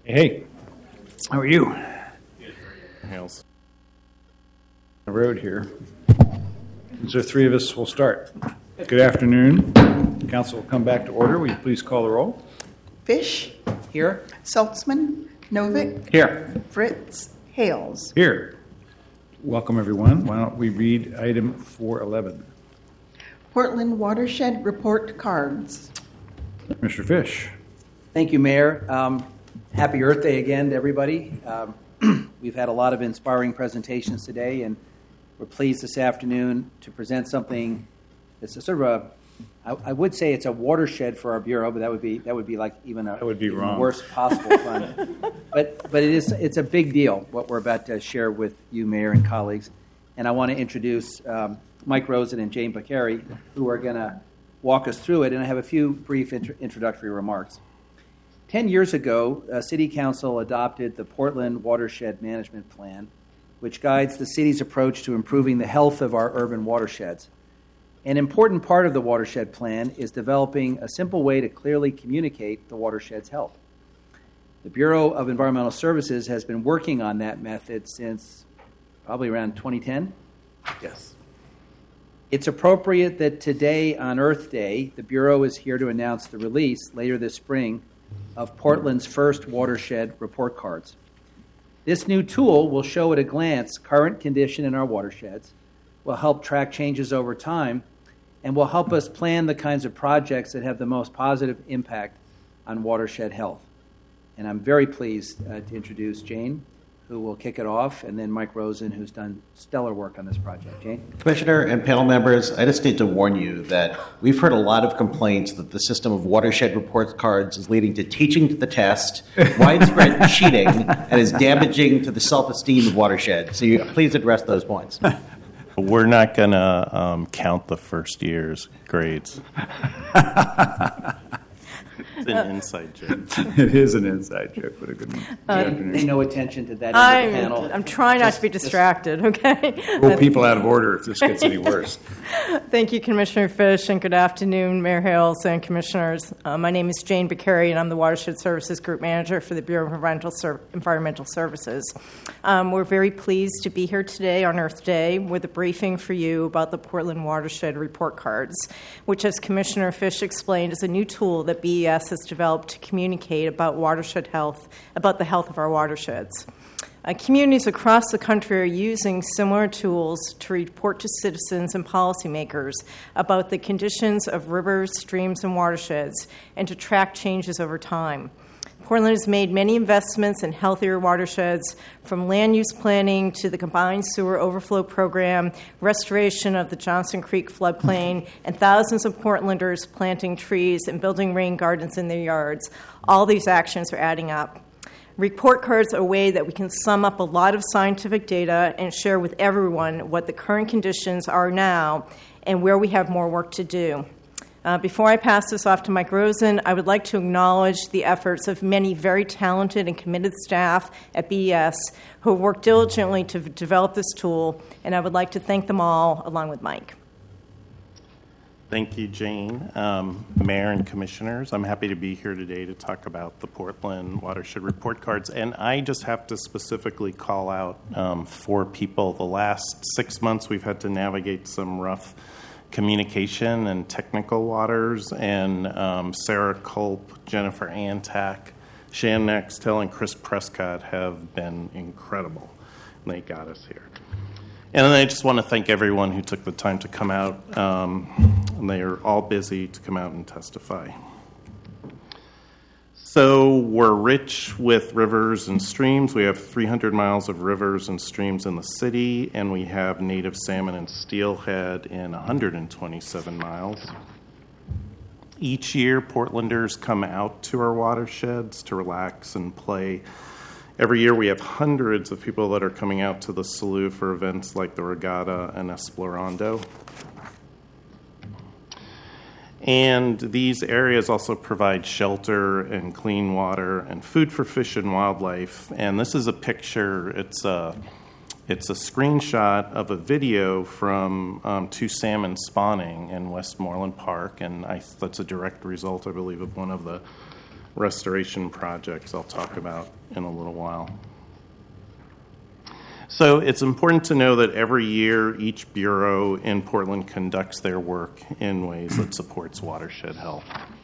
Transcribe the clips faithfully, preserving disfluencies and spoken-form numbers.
Hey, how are you? Hales. The road here. So three of us will start. Good afternoon. Council will come back to order. Will you please call the roll? Fish. Here. Saltzman. Novick. Here. Fritz. Hales. Here. Welcome, everyone. Why don't we read item four eleven? Portland Watershed Report Cards. Mister Fish. Thank you, Mayor. Um, happy Earth Day again to everybody. Um, we've had a lot of inspiring presentations today, and we're pleased this afternoon to present something that's a sort of a, I, I would say it's a watershed for our Bureau, but that would be that would be like even a That would be even wrong. worst possible fun. but but it is it's a big deal what we're about to share with you, Mayor and colleagues. And I want to introduce um, Mike Rosen and Jane Bakary, who are going to walk us through it, and I have a few brief int- introductory remarks. Ten years ago, uh, City Council adopted the Portland Watershed Management Plan, which guides the city's approach to improving the health of our urban watersheds. An important part of the watershed plan is developing a simple way to clearly communicate the watershed's health. The Bureau of Environmental Services has been working on that method since probably around twenty ten. Yes. It's appropriate that today, on Earth Day, the Bureau is here to announce the release later this spring of Portland's first watershed report cards. This new tool will show at a glance current condition in our watersheds, will help track changes over time, and will help us plan the kinds of projects that have the most positive impact on watershed health. And I'm very pleased uh, to introduce Jane, who will kick it off, and then Mike Rosen, who's done stellar work on this project. Jane? Commissioner and panel members, I just need to warn you that we've heard a lot of complaints that the system of watershed report cards is leading to teaching to the test, widespread cheating, and is damaging to the self-esteem of watersheds. So you, please address those points. We're not going to um, count the first year's grades. It's an inside joke. It is an inside joke, but a good one. Good Pay afternoon. no attention to that in I'm, the panel. I'm trying not to be distracted, okay? Roll people out of order if this gets any worse. Thank you, Commissioner Fish, and good afternoon, Mayor Hales and Commissioners. Uh, my name is Jane Bakary, and I'm the Watershed Services Group Manager for the Bureau of Environmental, Ser- Environmental Services. Um, we're very pleased to be here today on Earth Day with a briefing for you about the Portland Watershed Report Cards, which, as Commissioner Fish explained, is a new tool that B E S has developed to communicate about watershed health, about the health of our watersheds. Uh, communities across the country are using similar tools to report to citizens and policymakers about the conditions of rivers, streams, and watersheds, and to track changes over time. Portland has made many investments in healthier watersheds, from land use planning to the combined sewer overflow program, restoration of the Johnson Creek floodplain, and thousands of Portlanders planting trees and building rain gardens in their yards. All these actions are adding up. Report cards are a way that we can sum up a lot of scientific data and share with everyone what the current conditions are now and where we have more work to do. Uh, before I pass this off to Mike Rosen, I would like to acknowledge the efforts of many very talented and committed staff at B E S who have worked diligently to v- develop this tool, and I would like to thank them all, along with Mike. Thank you, Jane. Um, Mayor and Commissioners, I'm happy to be here today to talk about the Portland Watershed Report Cards. And I just have to specifically call out um, four people. The last six months, we've had to navigate some rough communication and technical waters, and um, Sarah Culp, Jennifer Antak, Shan Nextel, and Chris Prescott have been incredible. And they got us here. And I just want to thank everyone who took the time to come out. Um, and they are all busy to come out and testify. So we're rich with rivers and streams. We have three hundred miles of rivers and streams in the city, and we have native salmon and steelhead in one hundred twenty-seven miles. Each year, Portlanders come out to our watersheds to relax and play. Every year, we have hundreds of people that are coming out to the Slough for events like the Regatta and Esplorando. And these areas also provide shelter and clean water and food for fish and wildlife. And this is a picture, it's a, it's a screenshot of a video from um, two salmon spawning in Westmoreland Park. And I, that's a direct result, I believe, of one of the restoration projects I'll talk about in a little while. So it's important to know that every year each bureau in Portland conducts their work in ways that supports watershed health.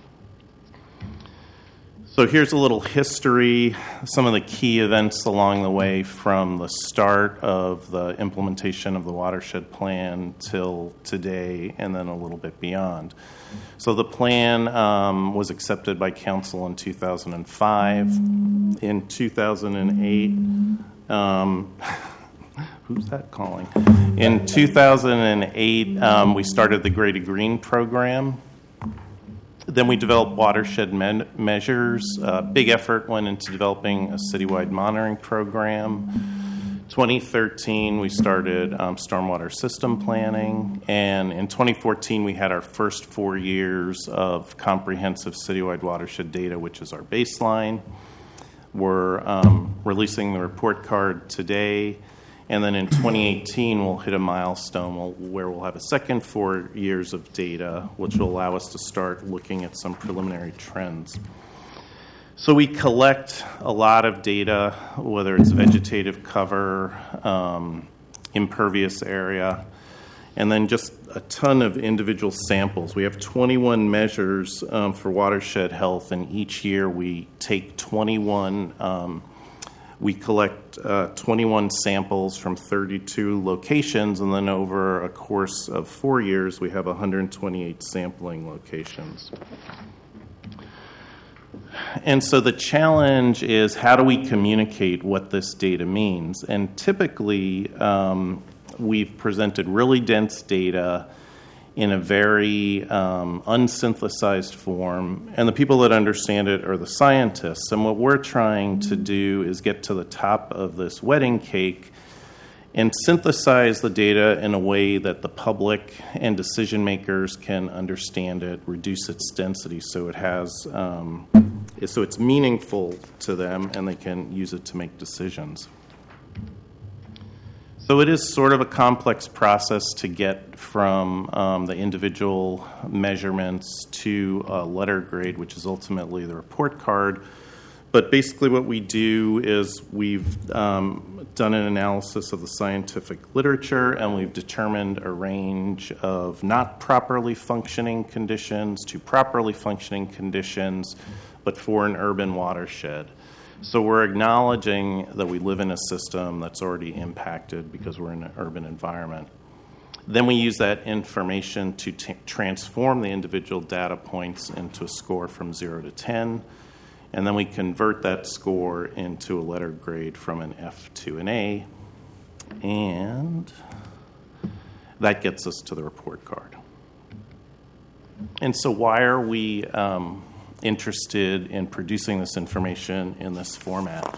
So here's a little history, some of the key events along the way from the start of the implementation of the watershed plan till today, and then a little bit beyond. So the plan um, was accepted by council in two thousand five. In two thousand eight, um, who's that calling? In two thousand eight, um, we started the Gray to Green program. Then we developed watershed me- measures. A big effort went into developing a citywide monitoring program. twenty thirteen, we started um, stormwater system planning. And in twenty fourteen, we had our first four years of comprehensive citywide watershed data, which is our baseline. We're um, releasing the report card today. And then in twenty eighteen, we'll hit a milestone where we'll have a second four years of data, which will allow us to start looking at some preliminary trends. So we collect a lot of data, whether it's vegetative cover, um, impervious area, and then just a ton of individual samples. We have twenty-one measures um, for watershed health, and each year we take twenty-one um, We collect uh, twenty-one samples from thirty-two locations, and then over a course of four years, we have one hundred twenty-eight sampling locations. And so the challenge is, how do we communicate what this data means? And typically, um, we've presented really dense data in a very um, unsynthesized form, and the people that understand it are the scientists. And what we're trying to do is get to the top of this wedding cake and synthesize the data in a way that the public and decision makers can understand it, reduce its density so it has, um, so it's meaningful to them and they can use it to make decisions. So it is sort of a complex process to get from um, the individual measurements to a letter grade, which is ultimately the report card. But basically what we do is we've um, done an analysis of the scientific literature, and we've determined a range of not properly functioning conditions to properly functioning conditions, but for an urban watershed. So we're acknowledging that we live in a system that's already impacted because we're in an urban environment. Then we use that information to t- transform the individual data points into a score from zero to ten, and then we convert that score into a letter grade from an F to an A, and that gets us to the report card. And so why are we um, interested in producing this information in this format?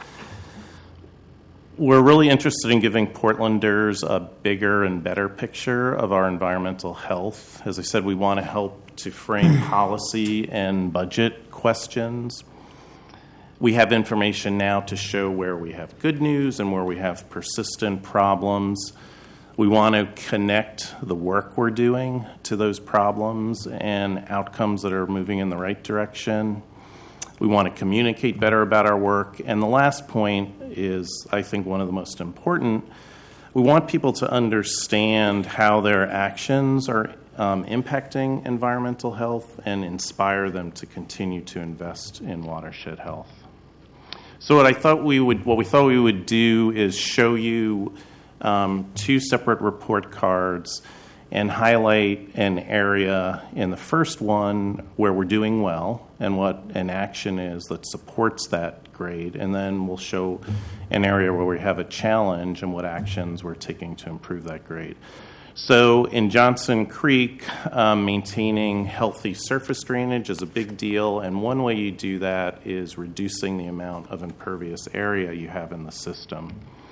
We're really interested in giving Portlanders a bigger and better picture of our environmental health. As I said, we want to help to frame policy and budget questions. We have information now to show where we have good news and where we have persistent problems. We want to connect the work we're doing to those problems and outcomes that are moving in the right direction. We want to communicate better about our work. And the last point is, I think, one of the most important. We want people to understand how their actions are um, impacting environmental health and inspire them to continue to invest in watershed health. So what I thought we would, what we thought we would do is show you Um, two separate report cards and highlight an area in the first one where we're doing well and what an action is that supports that grade, and then we'll show an area where we have a challenge and what actions we're taking to improve that grade. So in Johnson Creek, um, maintaining healthy surface drainage is a big deal, and one way you do that is reducing the amount of impervious area you have in the system.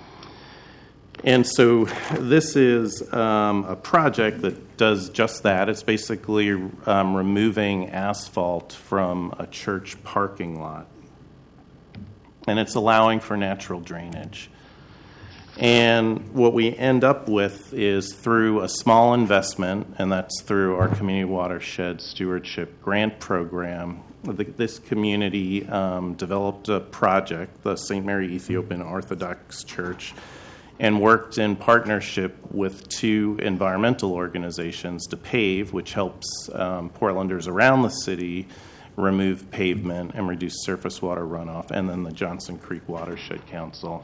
And so this is um, a project that does just that. It's basically um, removing asphalt from a church parking lot. And it's allowing for natural drainage. And what we end up with is, through a small investment, and that's through our Community Watershed Stewardship Grant Program, the, this community um, developed a project, the Saint Mary Ethiopian Orthodox Church, and worked in partnership with two environmental organizations to pave, which helps um, Portlanders around the city remove pavement and reduce surface water runoff, and then the Johnson Creek Watershed Council.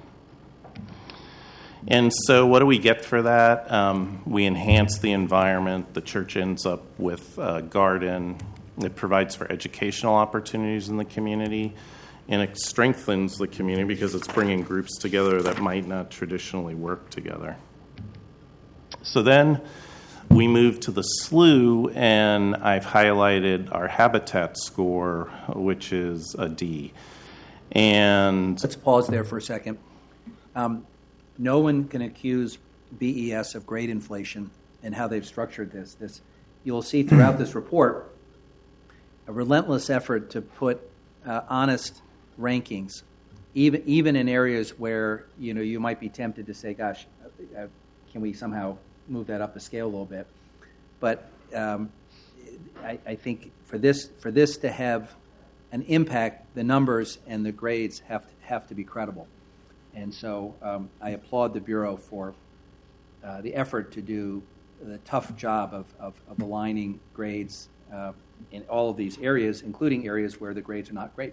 And so what do we get for that? Um, we enhance the environment. The church ends up with a garden. It provides for educational opportunities in the community, and it strengthens the community because it's bringing groups together that might not traditionally work together. So then we move to the slough, and I've highlighted our habitat score, which is a D. And Let's pause there for a second. Um, no one can accuse B E S of grade inflation and how they've structured this. This you'll see throughout this report a relentless effort to put uh, honest rankings, even even in areas where you know you might be tempted to say, "Gosh, uh, can we somehow move that up the scale a little bit?" But um, I, I think for this for this to have an impact, the numbers and the grades have to, have to be credible. And so um, I applaud the Bureau for uh, the effort to do the tough job of, of, of aligning grades uh, in all of these areas, including areas where the grades are not great.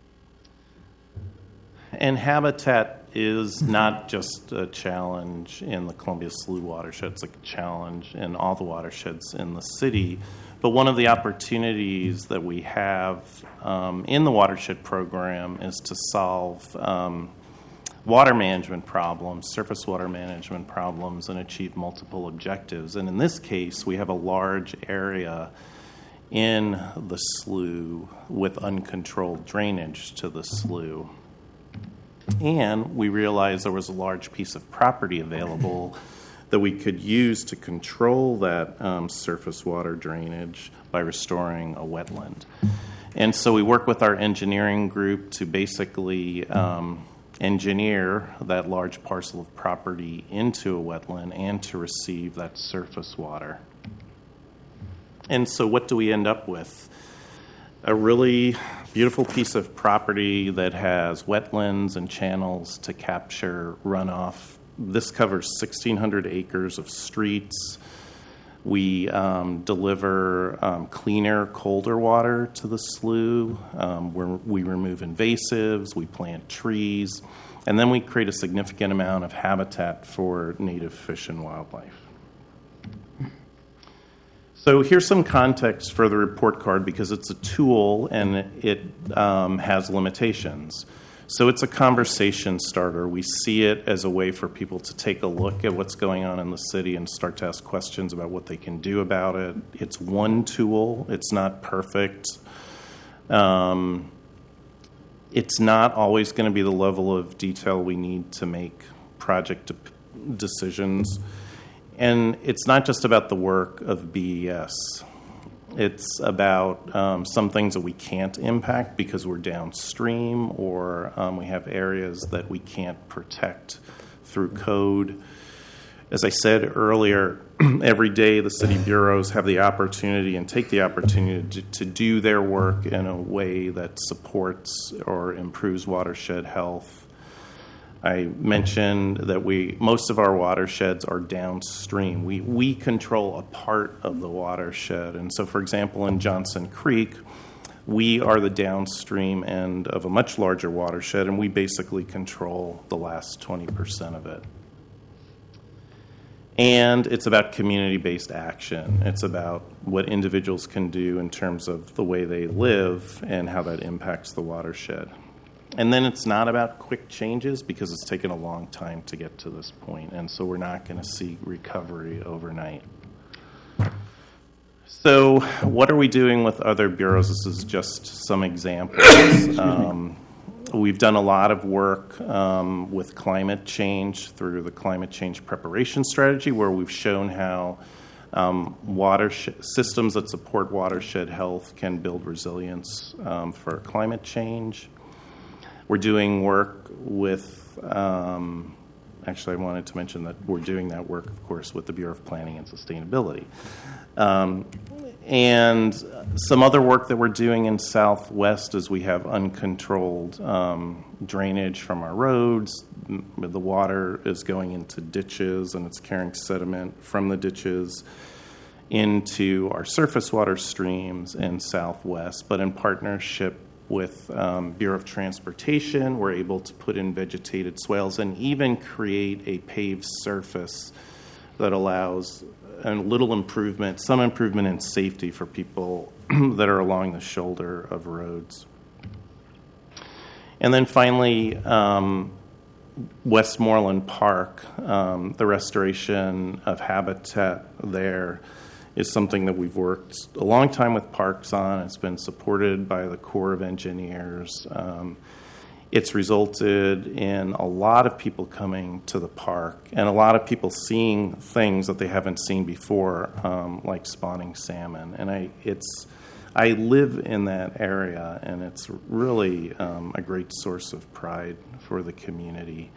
And habitat is not just a challenge in the Columbia Slough watershed, it's a challenge in all the watersheds in the city. But one of the opportunities that we have um, in the watershed program is to solve um, water management problems, surface water management problems, and achieve multiple objectives. And in this case, we have a large area in the slough with uncontrolled drainage to the slough. And we realized there was a large piece of property available that we could use to control that um, surface water drainage by restoring a wetland. And so we work with our engineering group to basically um, engineer that large parcel of property into a wetland and to receive that surface water. And so what do we end up with? A really beautiful piece of property that has wetlands and channels to capture runoff. This covers sixteen hundred acres of streets. We um, deliver um, cleaner, colder water to the slough. Um, where we remove invasives, we plant trees, and then we create a significant amount of habitat for native fish and wildlife. So here's some context for the report card because it's a tool and it um, has limitations. So it's a conversation starter. We see it as a way for people to take a look at what's going on in the city and start to ask questions about what they can do about it. It's one tool. It's not perfect. Um, it's not always going to be the level of detail we need to make project de- decisions. And it's not just about the work of B E S. It's about um, some things that we can't impact because we're downstream or um, we have areas that we can't protect through code. As I said earlier, every day the city bureaus have the opportunity and take the opportunity to, to do their work in a way that supports or improves watershed health. I mentioned that we most of our watersheds are downstream. We we control a part of the watershed. And so, for example, in Johnson Creek, we are the downstream end of a much larger watershed, and we basically control the last twenty percent of it. And it's about community-based action. It's about what individuals can do in terms of the way they live and how that impacts the watershed. And then it's not about quick changes because it's taken a long time to get to this point, and so we're not going to see recovery overnight. So what are we doing with other bureaus? This is just some examples. Um, we've done a lot of work um, with climate change through the Climate Change Preparation Strategy, where we've shown how um, watershed systems that support watershed health can build resilience um, for climate change. We're doing work with um, actually, I wanted to mention that we're doing that work, of course, with the Bureau of Planning and Sustainability. Um, and some other work that we're doing in Southwest is we have uncontrolled um, drainage from our roads. The water is going into ditches, and it's carrying sediment from the ditches into our surface water streams in Southwest. But in partnership with um, Bureau of Transportation, we're able to put in vegetated swales and even create a paved surface that allows a little improvement, some improvement in safety for people that are along the shoulder of roads. And then finally, um, Westmoreland Park, um, the restoration of habitat there is something that we've worked a long time with parks on. It's been supported by the Corps of Engineers. Um, it's resulted in a lot of people coming to the park and a lot of people seeing things that they haven't seen before, um, like spawning salmon. And I, it's, I live in that area, and it's really um, a great source of pride for the community.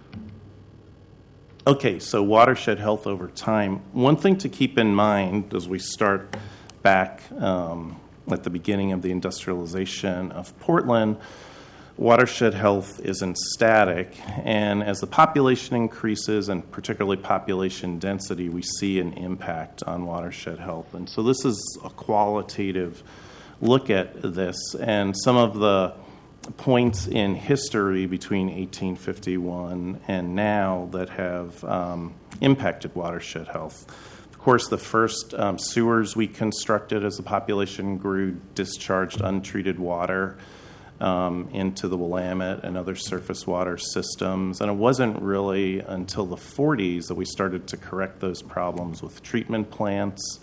Okay, so watershed health over time. One thing to keep in mind as we start back um, at the beginning of the industrialization of Portland, watershed health isn't static, and as the population increases, and particularly population density, we see an impact on watershed health. And so this is a qualitative look at this, and some of the points in history between eighteen fifty-one and now that have um, impacted watershed health. Of course, the first um, sewers we constructed as the population grew discharged untreated water um, into the Willamette and other surface water systems. And it wasn't really until the forties that we started to correct those problems with treatment plants.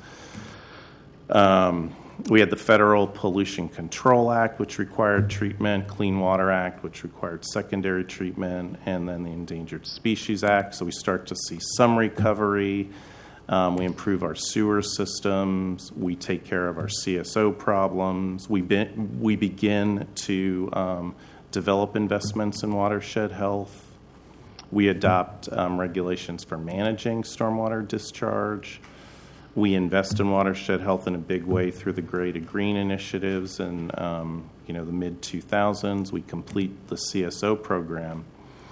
Um, We had the Federal Pollution Control Act, which required treatment, Clean Water Act, which required secondary treatment, and then the Endangered Species Act. So we start to see some recovery. Um, we improve our sewer systems. We take care of our C S O problems. We, be, we begin to um, develop investments in watershed health. We adopt um, regulations for managing stormwater discharge. We invest in watershed health in a big way through the Gray to Green initiatives, and um, you know the mid two thousands. We complete the C S O program,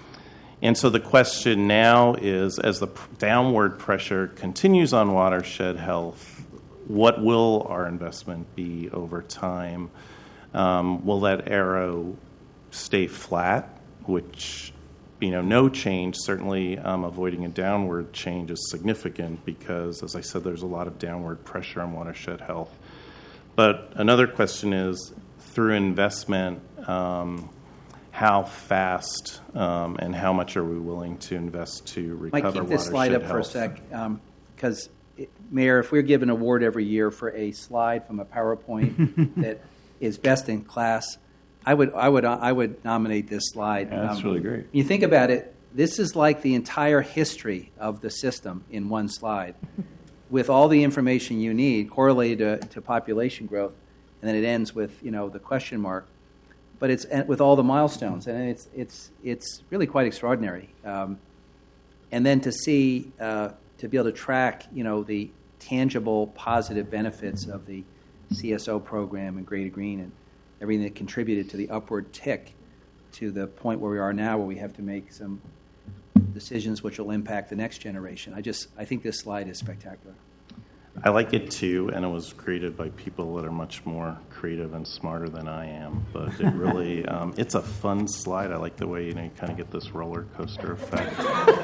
and so the question now is, as the downward pressure continues on watershed health, what will our investment be over time? Um, will that arrow stay flat, which you know, no change, certainly um, avoiding a downward change is significant because, as I said, there's a lot of downward pressure on watershed health. But another question is, through investment, um, how fast um, and how much are we willing to invest to recover Mike, keep this slide up health? for a sec, because, um, Mayor, if we're given an award every year for a slide from a PowerPoint that is best in class, I would, I would, I would nominate this slide. Yeah, that's um, really great. You think about it. This is like the entire history of the system in one slide, with all the information you need correlated to, to population growth, and then it ends with you know the question mark. But it's with all the milestones, and it's it's it's really quite extraordinary. Um, and then to see uh, to be able to track you know the tangible positive benefits of the C S O program and Gray to Green and everything that contributed to the upward tick to the point where we are now, where we have to make some decisions which will impact the next generation. I just, I think this slide is spectacular. I like it too, and it was created by people that are much more creative and smarter than I am. But it really, um, it's a fun slide. I like the way you know you kind of get this roller coaster effect.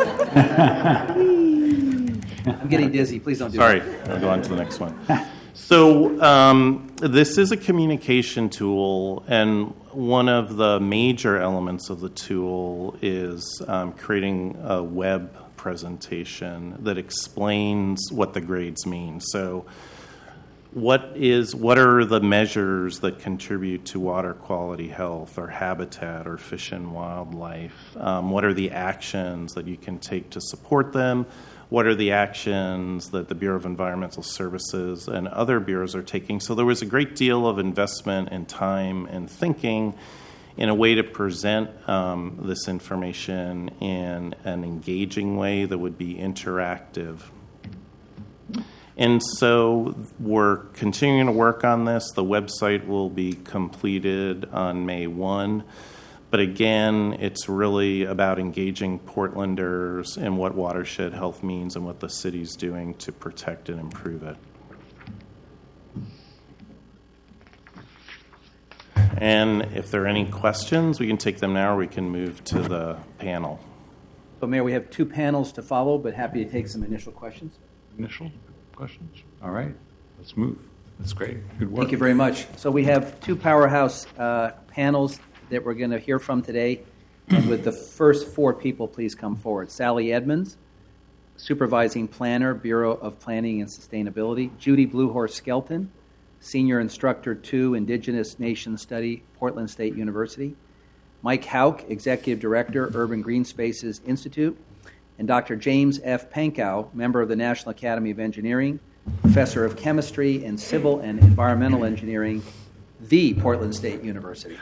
I'm getting dizzy. Please don't do Sorry, that. I'll go on to the next one. So um, this is a communication tool, and one of the major elements of the tool is um, creating a web presentation that explains what the grades mean. So what is what are the measures that contribute to water quality health or habitat or fish and wildlife? Um, what are the actions that you can take to support them? What are the actions that the Bureau of Environmental Services and other bureaus are taking? So there was a great deal of investment and time and thinking in a way to present um, this information in an engaging way that would be interactive. And so we're continuing to work on this. The website will be completed on May first. But again, it's really about engaging Portlanders and what watershed health means and what the city's doing to protect and improve it. And if there are any questions, we can take them now or we can move to the panel. So, Mayor, we have two panels to follow, but happy to take some initial questions. Initial questions? All right, let's move. That's great. Good work. Thank you very much. So we have two powerhouse uh, panels that we're going to hear from today. And with the first four people, please come forward. Sally Edmonds, Supervising Planner, Bureau of Planning and Sustainability. Judy Bluehorse Skelton, Senior Instructor two, Indigenous Nation Study, Portland State University. Mike Hauk, Executive Director, Urban Green Spaces Institute. And Doctor James F. Pankow, member of the National Academy of Engineering, Professor of Chemistry and Civil and Environmental Engineering, the Portland State University.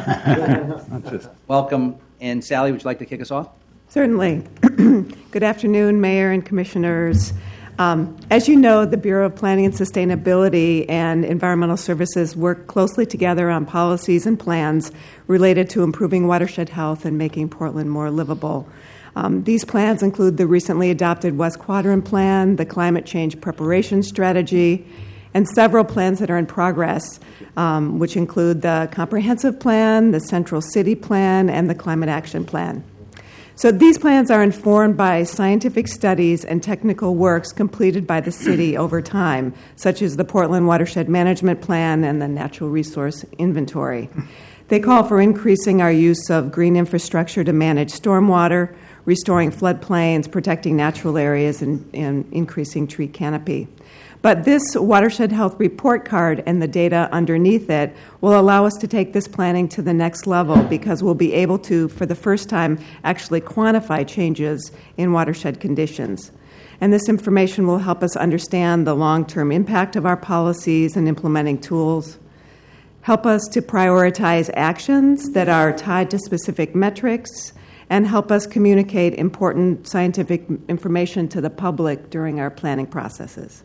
Welcome. And Sally, would you like to kick us off? Certainly. Good afternoon, Mayor and Commissioners. Um, as you know, the Bureau of Planning and Sustainability and Environmental Services work closely together on policies and plans related to improving watershed health and making Portland more livable. Um, these plans include the recently adopted West Quadrant Plan, the Climate Change Preparation Strategy, and several plans that are in progress, um, which include the Comprehensive Plan, the Central City Plan, and the Climate Action Plan. So these plans are informed by scientific studies and technical works completed by the city over time, such as the Portland Watershed Management Plan and the Natural Resource Inventory. They call for increasing our use of green infrastructure to manage stormwater, restoring floodplains, protecting natural areas, and, and increasing tree canopy. But this Watershed Health Report Card and the data underneath it will allow us to take this planning to the next level because we'll be able to, for the first time, actually quantify changes in watershed conditions. And this information will help us understand the long-term impact of our policies and implementing tools, help us to prioritize actions that are tied to specific metrics, and help us communicate important scientific information to the public during our planning processes.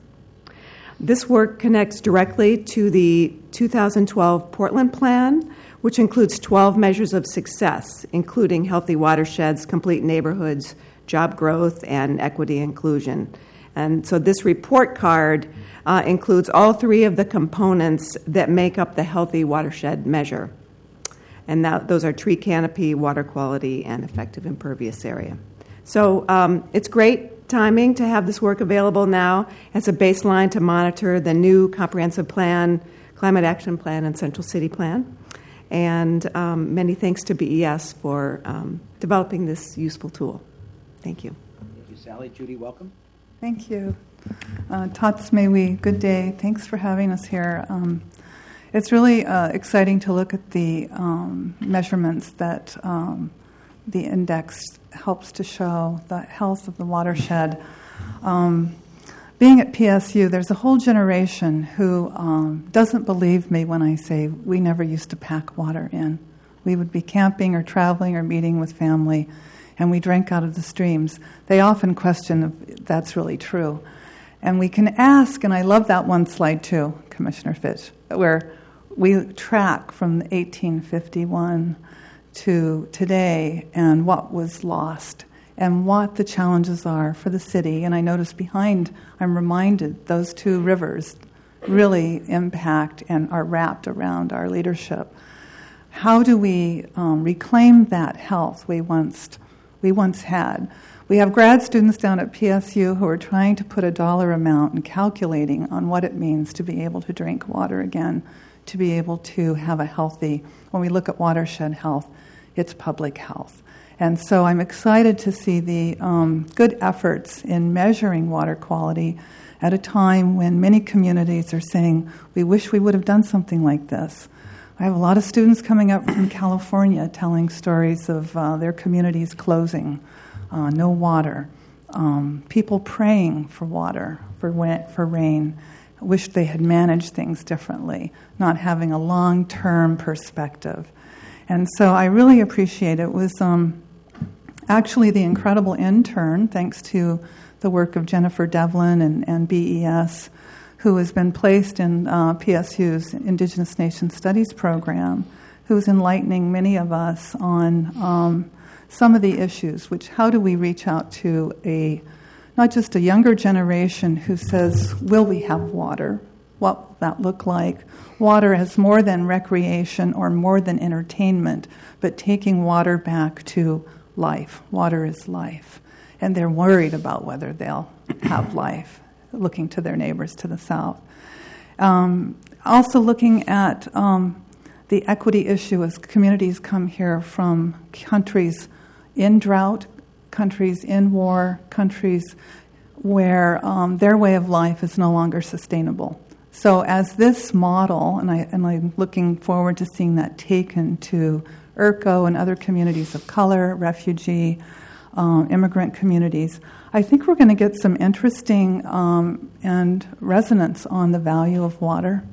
This work connects directly to the two thousand twelve Portland Plan, which includes twelve measures of success, including healthy watersheds, complete neighborhoods, job growth, and equity inclusion. And so this report card uh, includes all three of the components that make up the healthy watershed measure. And that, those are tree canopy, water quality, and effective impervious area. So um, it's great timing to have this work available now as a baseline to monitor the new comprehensive plan, climate action plan, and central city plan. And um, many thanks to B E S for um, developing this useful tool. Thank you. Thank you, Sally. Judy, welcome. Thank you. Uh, Tots May, good day. Thanks for having us here. Um, it's really uh, exciting to look at the um, measurements that um, the index helps to show the health of the watershed. Um, being at P S U, there's a whole generation who um, doesn't believe me when I say we never used to pack water in. We would be camping or traveling or meeting with family, and we drank out of the streams. They often question if that's really true. And we can ask, and I love that one slide too, Commissioner Fish, where we track from eighteen fifty-one to today and what was lost and what the challenges are for the city. And I notice behind, I'm reminded those two rivers really impact and are wrapped around our leadership. How do we um, reclaim that health we once we once had? We have grad students down at P S U who are trying to put a dollar amount and calculating on what it means to be able to drink water again, to be able to have a healthy, when we look at watershed health, it's public health. And so I'm excited to see the um, good efforts in measuring water quality at a time when many communities are saying, we wish we would have done something like this. I have a lot of students coming up from California telling stories of uh, their communities closing, uh, no water, um, people praying for water, for, wa- for rain, wish they had managed things differently, not having a long-term perspective. And so I really appreciate it. It was um, actually the incredible intern, thanks to the work of Jennifer Devlin and, and B E S, who has been placed in uh, P S U's Indigenous Nations Studies program, who's enlightening many of us on um, some of the issues, which how do we reach out to a, not just a younger generation who says, will we have water? What will that look like? Water as more than recreation or more than entertainment, but taking water back to life. Water is life. And they're worried about whether they'll have life, looking to their neighbors to the south. Um, also looking at um, the equity issue as communities come here from countries in drought, countries in war, countries where um, their way of life is no longer sustainable. So as this model, and, I, and I'm looking forward to seeing that taken to I R C O and other communities of color, refugee, um, immigrant communities, I think we're going to get some interesting um, and resonance on the value of water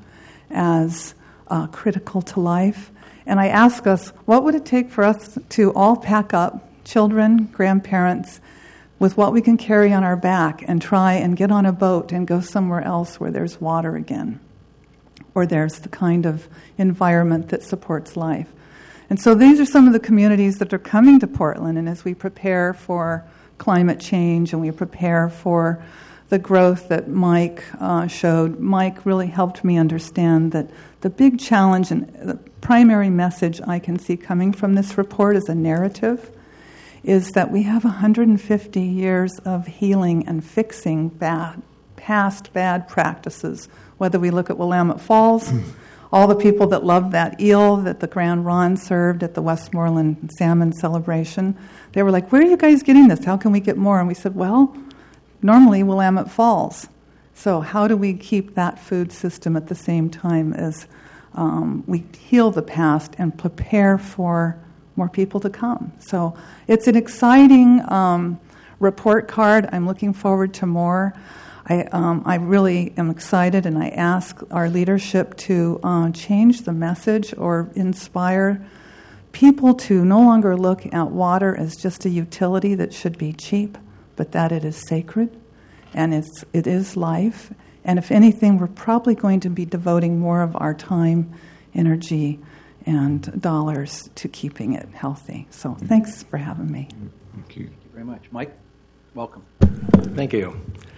as uh, critical to life. And I ask us, what would it take for us to all pack up, children, grandparents, with what we can carry on our back and try and get on a boat and go somewhere else where there's water again, or there's the kind of environment that supports life. And so these are some of the communities that are coming to Portland, and as we prepare for climate change and we prepare for the growth that Mike uh, showed, Mike really helped me understand that the big challenge and the primary message I can see coming from this report is a narrative, is that we have one hundred fifty years of healing and fixing bad, past bad practices. Whether we look at Willamette Falls, all the people that loved that eel that the Grand Ron served at the Westmoreland Salmon Celebration, they were like, where are you guys getting this? How can we get more? And we said, well, normally Willamette Falls. So how do we keep that food system at the same time as um, we heal the past and prepare for more people to come? So it's an exciting um, report card. I'm looking forward to more. I, um, I really am excited, and I ask our leadership to uh, change the message or inspire people to no longer look at water as just a utility that should be cheap, but that it is sacred, and it's, it is life. And if anything, we're probably going to be devoting more of our time, energy, and dollars to keeping it healthy. So thanks for having me. Thank you. Thank you very much. Mike, welcome. Thank you.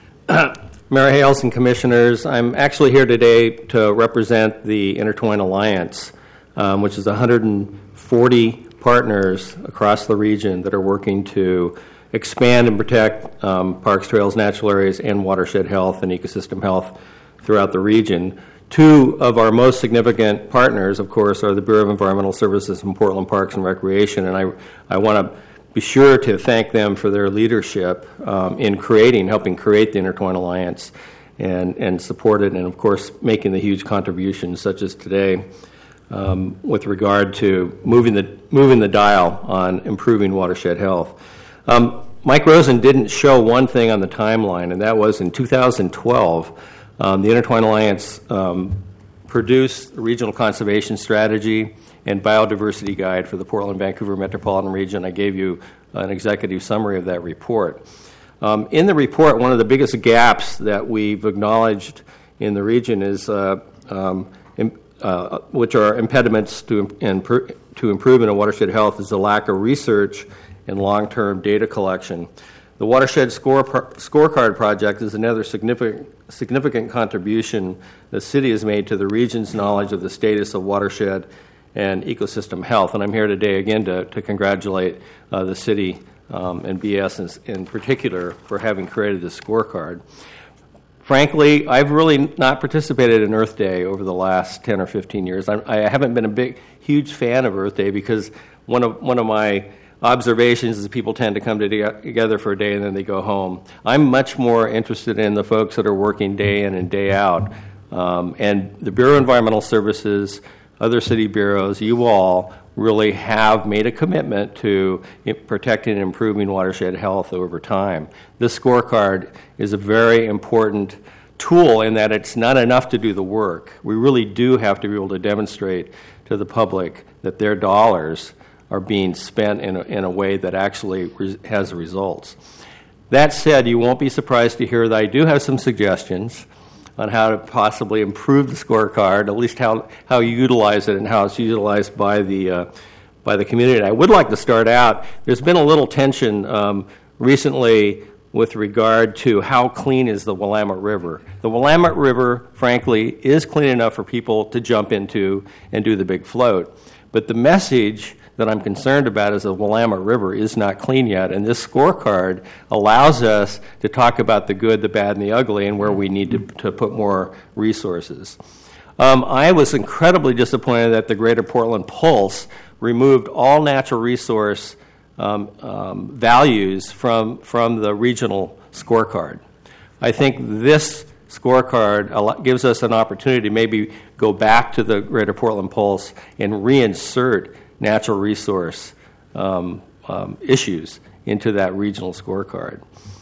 Mayor Hales and Commissioners, I'm actually here today to represent the Intertwine Alliance, um, which is one hundred forty partners across the region that are working to expand and protect um, parks, trails, natural areas, and watershed health and ecosystem health throughout the region. Two of our most significant partners, of course, are the Bureau of Environmental Services and Portland Parks and Recreation, and I, I want to be sure to thank them for their leadership um, in creating, helping create the Intertwine Alliance and, and support it, and of course making the huge contributions such as today um, with regard to moving the, moving the dial on improving watershed health. Um, Mike Rosen didn't show one thing on the timeline, and that was in two thousand twelve, um, the Intertwine Alliance um, produced a regional conservation strategy and biodiversity guide for the Portland-Vancouver metropolitan region. I gave you an executive summary of that report. Um, in the report, one of the biggest gaps that we've acknowledged in the region is, uh, um, in, uh, which are impediments to, in, to improvement of watershed health, is the lack of research and long-term data collection. The Watershed Score, Scorecard Project is another significant, significant contribution the city has made to the region's knowledge of the status of watershed and ecosystem health. And I'm here today again to, to congratulate uh, the city um, and B S in, in particular for having created this scorecard. Frankly, I've really not participated in Earth Day over the last ten or fifteen years. I, I haven't been a big, huge fan of Earth Day because one of one of my observations is people tend to come to together for a day and then they go home. I'm much more interested in the folks that are working day in and day out. Um, and the Bureau of Environmental Services, other city bureaus, you all really have made a commitment to protecting and improving watershed health over time. This scorecard is a very important tool in that it's not enough to do the work. We really do have to be able to demonstrate to to the public that their dollars are being spent in a, in a way that actually re- has results. That said, you won't be surprised to hear that I do have some suggestions on how to possibly improve the scorecard, at least how, how you utilize it and how it's utilized by the uh, by the community. I would like to start out, there's been a little tension um, recently with regard to how clean is the Willamette River. The Willamette River, frankly, is clean enough for people to jump into and do the big float. But the message that I'm concerned about is the Willamette River is not clean yet, and this scorecard allows us to talk about the good, the bad, and the ugly, and where we need to, to put more resources. Um, I was incredibly disappointed that the Greater Portland Pulse removed all natural resource um, um, values from, from the regional scorecard. I think this scorecard gives us an opportunity to maybe go back to the Greater Portland Pulse and reinsert natural resource um, um, issues into that regional scorecard.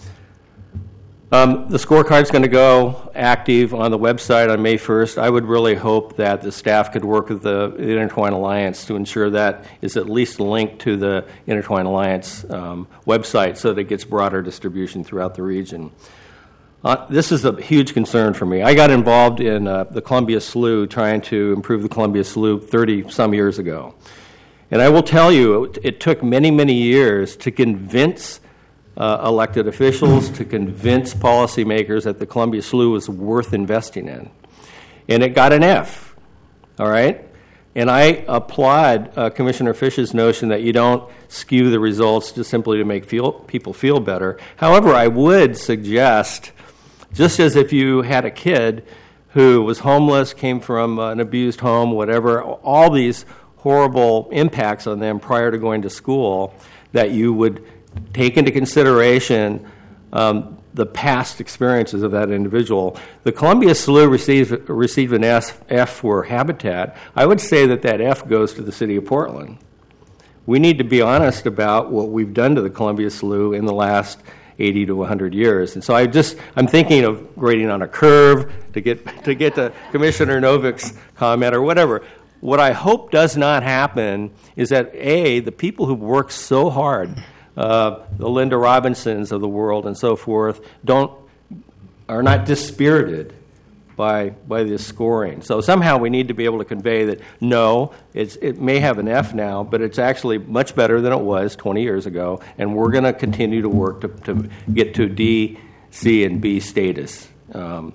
Um, the scorecard is going to go active on the website on May first. I would really hope that the staff could work with the Intertwine Alliance to ensure that is at least linked to the Intertwine Alliance um, website so that it gets broader distribution throughout the region. Uh, this is a huge concern for me. I got involved in uh, the Columbia Slough, trying to improve the Columbia Slough thirty-some years ago. And I will tell you, it, it took many, many years to convince uh, elected officials, to convince policymakers that the Columbia Slough was worth investing in. And it got an F, all right? And I applaud uh, Commissioner Fish's notion that you don't skew the results just simply to make feel, people feel better. However, I would suggest, just as if you had a kid who was homeless, came from uh, an abused home, whatever, all these horrible impacts on them prior to going to school, that you would take into consideration um, the past experiences of that individual. The Columbia Slough received, received an F, F for habitat. I would say that that F goes to the city of Portland. We need to be honest about what we've done to the Columbia Slough in the last eighty to one hundred years. And so I just, I'm thinking of grading on a curve to get to get to Commissioner Novik's comment or whatever. What I hope does not happen is that, A, the people who work so hard, uh, the Linda Robinsons of the world and so forth, don't are not dispirited by by this scoring. So somehow we need to be able to convey that, no, it's, it may have an F now, but it's actually much better than it was twenty years ago, and we're going to continue to work to, to get to D, C, and B status. Um,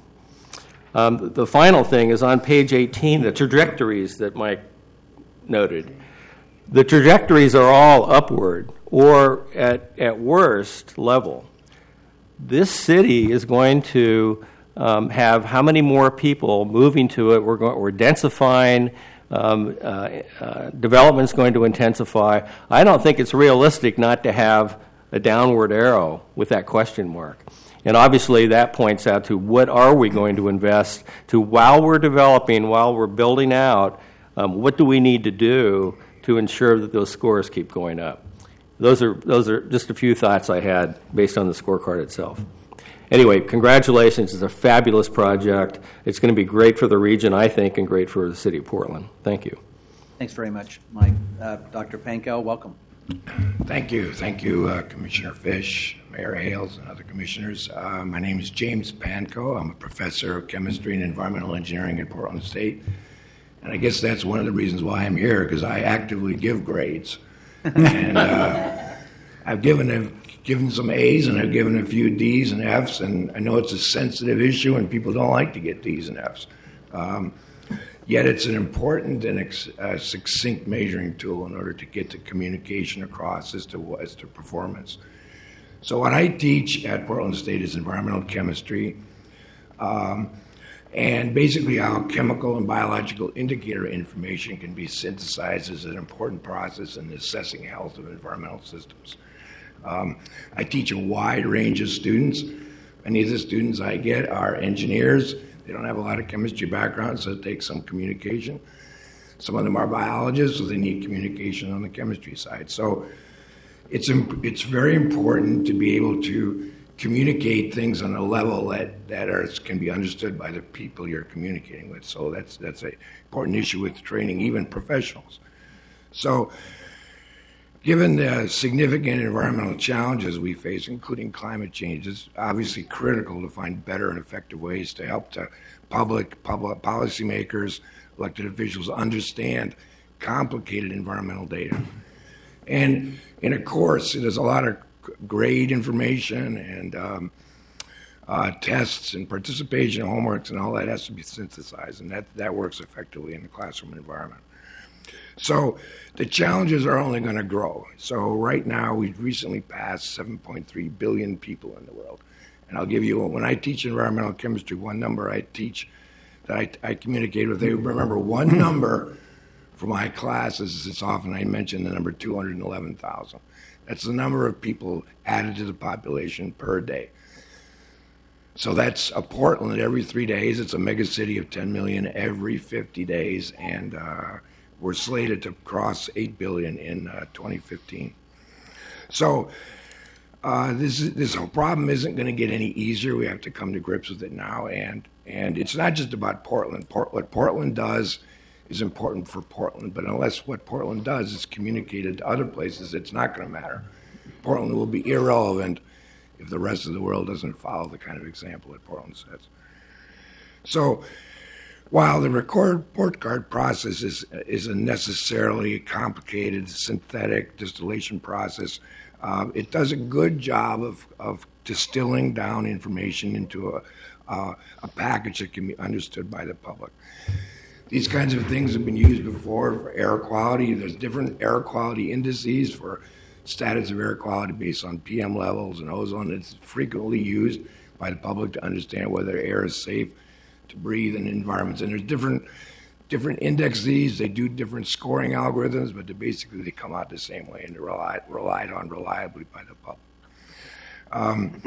Um, the final thing is on page eighteen, the trajectories that Mike noted. The trajectories are all upward or at, at worst level. This city is going to um, have how many more people moving to it? We're, going, we're densifying. Um, uh, uh, development's going to intensify. I don't think it's realistic not to have a downward arrow with that question mark. And obviously that points out to what are we going to invest to while we're developing, while we're building out, um, what do we need to do to ensure that those scores keep going up? Those are those are just a few thoughts I had based on the scorecard itself. Anyway, congratulations. It's a fabulous project. It's going to be great for the region, I think, and great for the city of Portland. Thank you. Thanks very much, Mike. Uh, Doctor Pankow, welcome. Thank you. Thank you, uh, Commissioner Fish, Mayor Hales, and other commissioners. Uh, my name is James Pankow. I'm a professor of chemistry and environmental engineering at Portland State. And I guess that's one of the reasons why I'm here, because I actively give grades. and uh, I've given a, given some A's, and I've given a few D's and F's, and I know it's a sensitive issue, and people don't like to get D's and F's. Um, Yet it's an important and ex- uh, succinct measuring tool in order to get the communication across as to, as to performance. So what I teach at Portland State is environmental chemistry, um, and basically how chemical and biological indicator information can be synthesized as an important process in assessing health of environmental systems. Um, I teach a wide range of students. Many of the students I get are engineers. They don't have a lot of chemistry background, so it takes some communication. Some of them are biologists, so they need communication on the chemistry side. So it's it's very important to be able to communicate things on a level that, that are, can be understood by the people you're communicating with. So that's that's an important issue with training, even professionals. So given the significant environmental challenges we face, including climate change, it's obviously critical to find better and effective ways to help the public, public policymakers, elected officials understand complicated environmental data. And in a course, there's a lot of grade information and um, uh, tests and participation homeworks and all that has to be synthesized, and that, that works effectively in the classroom environment. So the challenges are only going to grow. So right now, we've recently passed seven point three billion people in the world. And I'll give you, when I teach environmental chemistry, one number I teach that I, I communicate with, they remember one number for my classes. It's often I mention the number two hundred eleven thousand. That's the number of people added to the population per day. So that's a Portland every three days. It's a mega city of ten million every fifty days, and uh, we're slated to cross eight billion in uh, twenty fifteen. So uh, this this whole problem isn't going to get any easier. We have to come to grips with it now, and and it's not just about Portland. Port, what Portland does is important for Portland, but unless what Portland does is communicated to other places, it's not going to matter. Portland will be irrelevant if the rest of the world doesn't follow the kind of example that Portland sets. So while the record report card process is, is a necessarily complicated synthetic distillation process, uh, it does a good job of, of distilling down information into a, uh, a package that can be understood by the public. These kinds of things have been used before for air quality. There's different air quality indices for status of air quality based on P M levels and ozone. It's frequently used by the public to understand whether air is safe to breathe in environments. And there's different different indexes. They do different scoring algorithms, but they basically they come out the same way, and they're relied, relied on reliably by the public. Um,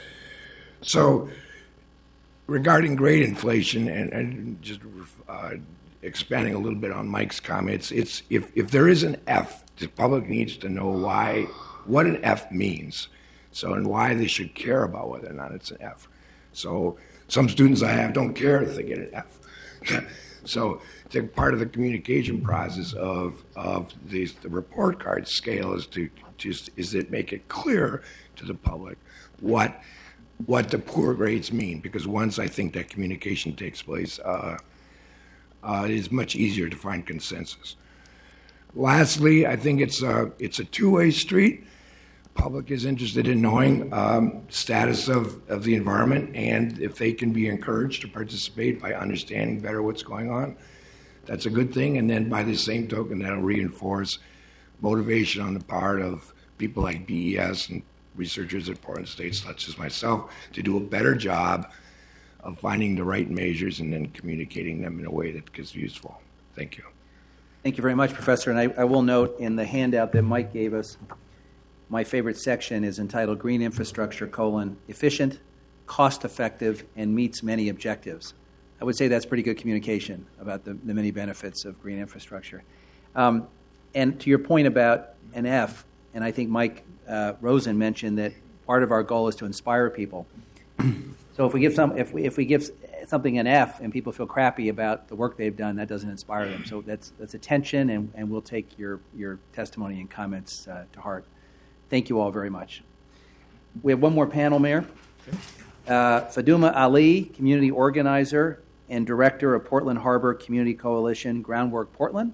so regarding grade inflation, and, and just uh, expanding a little bit on Mike's comments, it's if, if there is an F, the public needs to know why, what an F means, so and why they should care about whether or not it's an F. So some students I have don't care if they get an F. So the part of the communication process of of these, the report card scale is to just is that make it clear to the public what what the poor grades mean, because once I think that communication takes place, uh, uh, it is much easier to find consensus. Lastly, I think it's a, it's a two-way street. Public is interested in knowing um, status of, of the environment, and if they can be encouraged to participate by understanding better what's going on, that's a good thing. And then by the same token, that'll reinforce motivation on the part of people like B E S and researchers at Portland State, such as myself, to do a better job of finding the right measures and then communicating them in a way that is useful. Thank you. Thank you very much, Professor. And I, I will note in the handout that Mike gave us, my favorite section is entitled Green Infrastructure, colon, efficient, cost-effective, and meets many objectives. I would say that's pretty good communication about the, the many benefits of green infrastructure. Um, and to your point about an F, and I think Mike uh, Rosen mentioned that part of our goal is to inspire people. So if we give some, if we if we give something an F and people feel crappy about the work they've done, that doesn't inspire them. So that's that's attention, and, and we'll take your your testimony and comments uh, to heart. Thank you all very much. We have one more panel, Mayor. Uh, Faduma Ali, community organizer and director of Portland Harbor Community Coalition Groundwork Portland.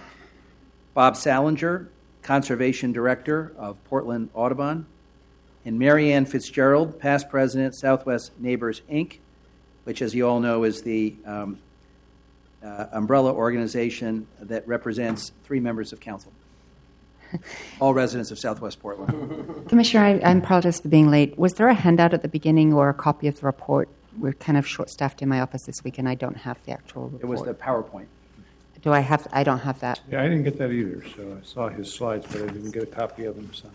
Bob Salinger, conservation director of Portland Audubon. And Marianne Fitzgerald, past president, Southwest Neighbors, Incorporated, which, as you all know, is the um, uh, umbrella organization that represents three members of council. All residents of Southwest Portland. Commissioner, I, I apologize for being late. Was there a handout at the beginning or a copy of the report? We're kind of short-staffed in my office this week, and I don't have the actual report. It was the PowerPoint. Do I have? I don't have that. Yeah, I didn't get that either. So I saw his slides, but I didn't get a copy of them. So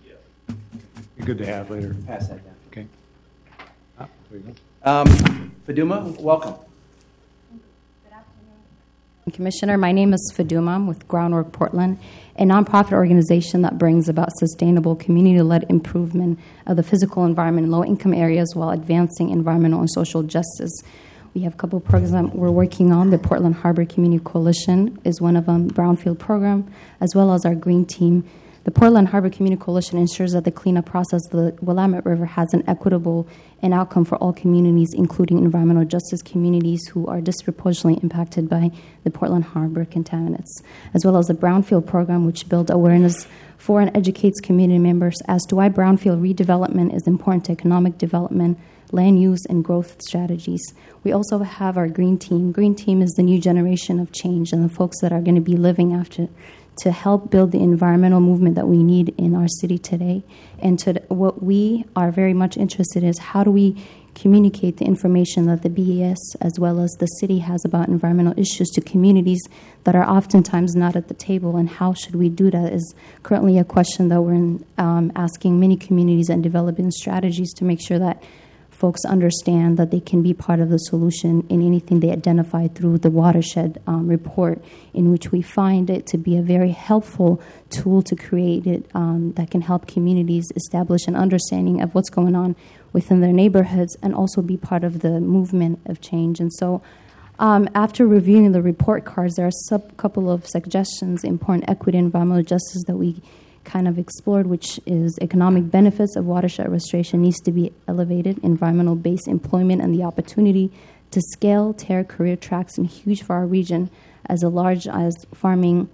be good to have later. Pass that down. Okay. Ah, there you go. Um, Faduma, welcome. Good afternoon. Commissioner, my name is Faduma. I'm with Groundwork Portland, a nonprofit organization that brings about sustainable community-led improvement of the physical environment in low-income areas while advancing environmental and social justice. We have a couple of programs that we're working on. The Portland Harbor Community Coalition is one of them, Brownfield Program, as well as our Green Team. The Portland Harbor Community Coalition ensures that the cleanup process of the Willamette River has an equitable and outcome for all communities, including environmental justice communities who are disproportionately impacted by the Portland Harbor contaminants, as well as the Brownfield Program, which builds awareness for and educates community members as to why brownfield redevelopment is important to economic development, land use, and growth strategies. We also have our Green Team. Green Team is the new generation of change and the folks that are going to be living after to help build the environmental movement that we need in our city today. And to what we are very much interested in is how do we communicate the information that the B E S as well as the city has about environmental issues to communities that are oftentimes not at the table, and how should we do that is currently a question that we're in, um, asking many communities and developing strategies to make sure that folks understand that they can be part of the solution in anything they identify through the watershed um, report, in which we find it to be a very helpful tool to create it um, that can help communities establish an understanding of what's going on within their neighborhoods and also be part of the movement of change. And so um, after reviewing the report cards, there are a couple of suggestions, important equity and environmental justice that we kind of explored, which is economic benefits of watershed restoration needs to be elevated, environmental-based employment and the opportunity to scale, tear career tracks and huge for our region as a large as farming.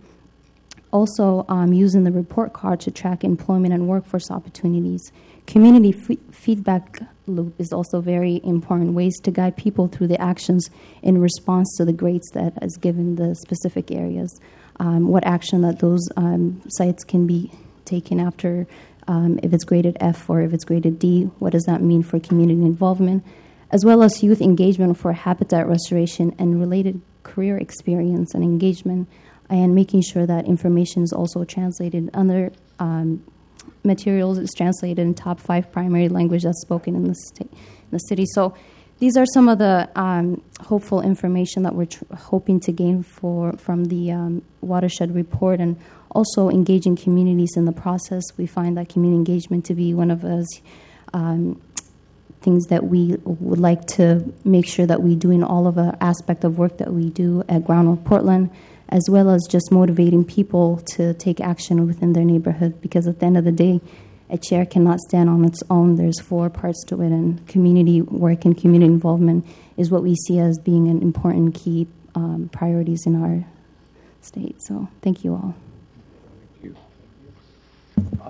Also um, using the report card to track employment and workforce opportunities. Community f- feedback loop is also very important, ways to guide people through the actions in response to the grades that is given the specific areas. Um, what action that those um, sites can be taken after, um, if it's graded F or if it's graded D, what does that mean for community involvement, as well as youth engagement for habitat restoration and related career experience and engagement, and making sure that information is also translated under um, materials is translated in top five primary language that's spoken in the, sta- in the city. So these are some of the um, hopeful information that we're tr- hoping to gain for from the um, watershed report, and also engaging communities in the process. We find that community engagement to be one of those um, things that we would like to make sure that we do in all of the aspect of work that we do at Groundwork Portland, as well as just motivating people to take action within their neighborhood, because at the end of the day, a chair cannot stand on its own. There's four parts to it, and community work and community involvement is what we see as being an important key um, priorities in our state. So thank you all. Thank you.